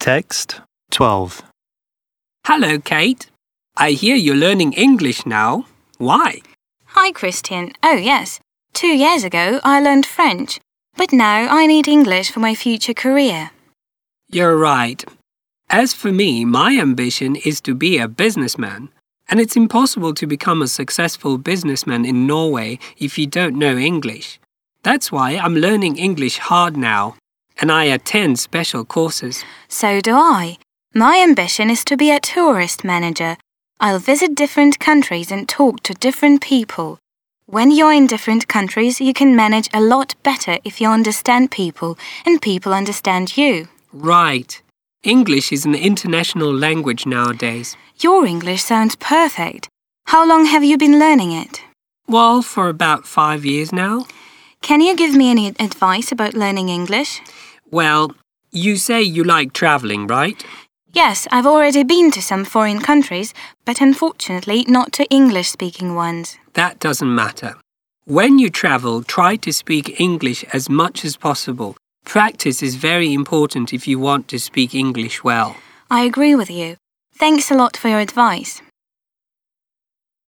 Text 12. Hello, Kate. I hear you're learning English now. Why? Hi, Christian. Oh, yes. 2 years ago, I learned French, but now I need English for my future career. You're right. As for me, my ambition is to be a businessman, and it's impossible to become a successful businessman in Norway if you don't know English. That's why I'm learning English hard now, and I attend special courses. So do I. My ambition is to be a tourist manager. I'll visit different countries and talk to different people. When you're in different countries, you can manage a lot better if you understand people and people understand you. Right. English is an international language nowadays. Your English sounds perfect. How long have you been learning it? Well, for about 5 years now. Can you give me any advice about learning English? Well, you say you like traveling, right? Yes, I've already been to some foreign countries, but unfortunately not to English-speaking ones. That doesn't matter. When you travel, try to speak English as much as possible. Practice is very important if you want to speak English well. I agree with you. Thanks a lot for your advice.